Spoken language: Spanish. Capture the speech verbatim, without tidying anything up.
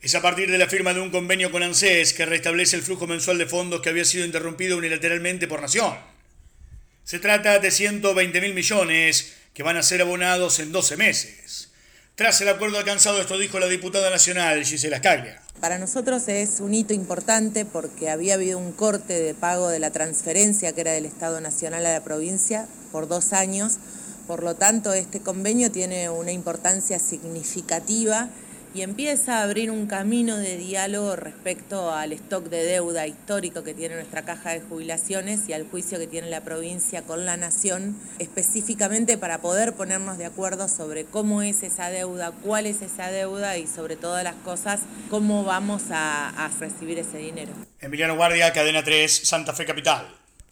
Es a partir de la firma de un convenio con ANSES que restablece el flujo mensual de fondos que había sido interrumpido unilateralmente por Nación. Se trata de ciento veinte mil millones que van a ser abonados en doce meses. Tras el acuerdo alcanzado, esto dijo la diputada nacional Gisela Scaglia. Para nosotros es un hito importante porque había habido un corte de pago de la transferencia que era del Estado Nacional a la provincia por dos años. Por lo tanto, este convenio tiene una importancia significativa y empieza a abrir un camino de diálogo respecto al stock de deuda histórico que tiene nuestra caja de jubilaciones y al juicio que tiene la provincia con la Nación, específicamente para poder ponernos de acuerdo sobre cómo es esa deuda, cuál es esa deuda y sobre todas las cosas, cómo vamos a, a recibir ese dinero. Emiliano Guardia, Cadena tres, Santa Fe Capital.